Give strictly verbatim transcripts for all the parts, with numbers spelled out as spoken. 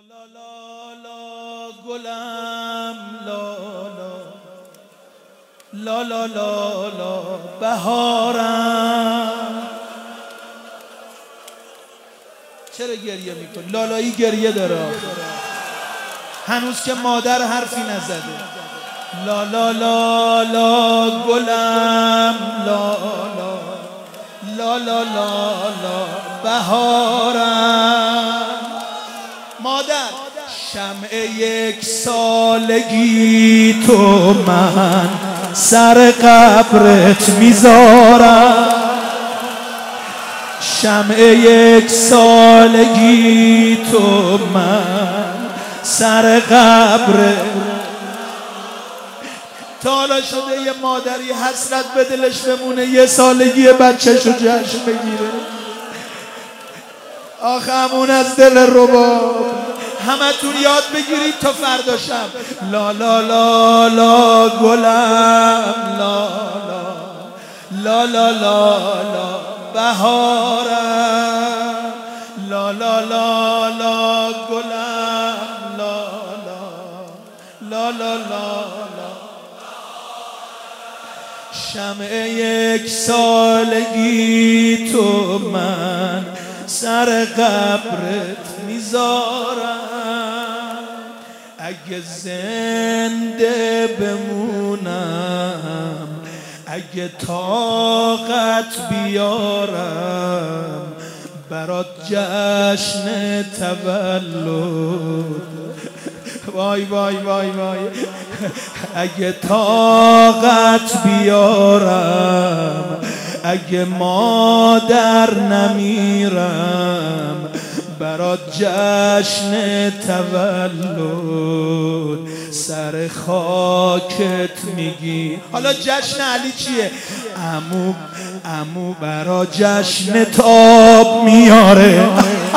لا لا لا گلم لا لا لا لا لا لا بهارم. چرا گریه میکنی؟ لالایی گریه داره، هنوز که مادر حرفی نزده. لا لا لا لا گلم لا لا لا لا لا لا بهارم. مادر شمع یک سالگی تو من سر قبرت میذارم. شمع یک سالگی تو من سر قبرت. تا حالا شده یه مادری حسرت به دلش بمونه یه سالگی بچه‌شو جشن بگیره؟ آخه همون از دل رباب همتون یاد بگیرید تا فردا شب. لا لا لا لا گلم لا لا لا لا لا لا بهارم. لا لا لا لا گلم لا لا لا لا لا شمع یک سالگی تو من سر قبرت میذارم. اگه زنده بمونم، اگه طاقت بیارم، برات جشن تولد. وای وای وای وای اگه طاقت بیارم، اگه مادر نمیرم، برات جشن تولد سر خاکت میگی. حالا جشن علی چیه؟ عمو عمو برا جشن تاب میاره.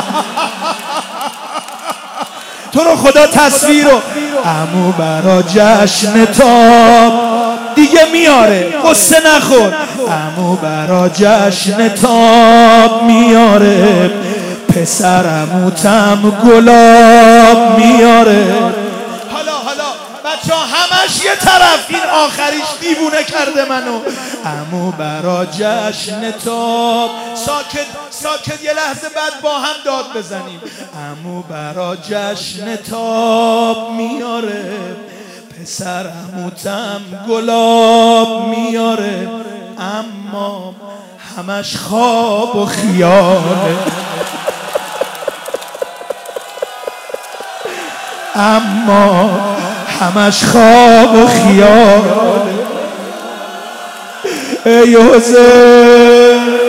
تو رو خدا تصویر رو عمو برا جشن تاب دیگه میاره، قصه نخور. عمو برا جشن تاب میاره، پسر عموتم گلاب میاره. حالا حالا بچه ها همش یه طرف، این آخریش دیوونه کرده منو. عمو برا جشن تاب. ساکت ساکت یه لحظه بعد با هم داد بزنیم. عمو برا جشن تاب میاره، پسر عموتم گلاب میاره. اما همش خواب و خیاله، اما همش خواب و خیاله. ای حسین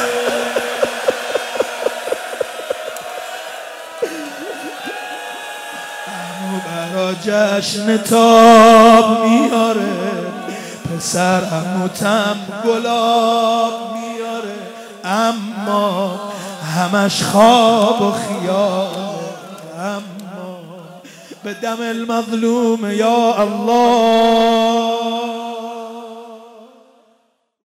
عمو برا جشن تاب میاره، پسر عموتم گلاب میاره. اما همش خواب و خیاله. اما به دم المظلوم یا الله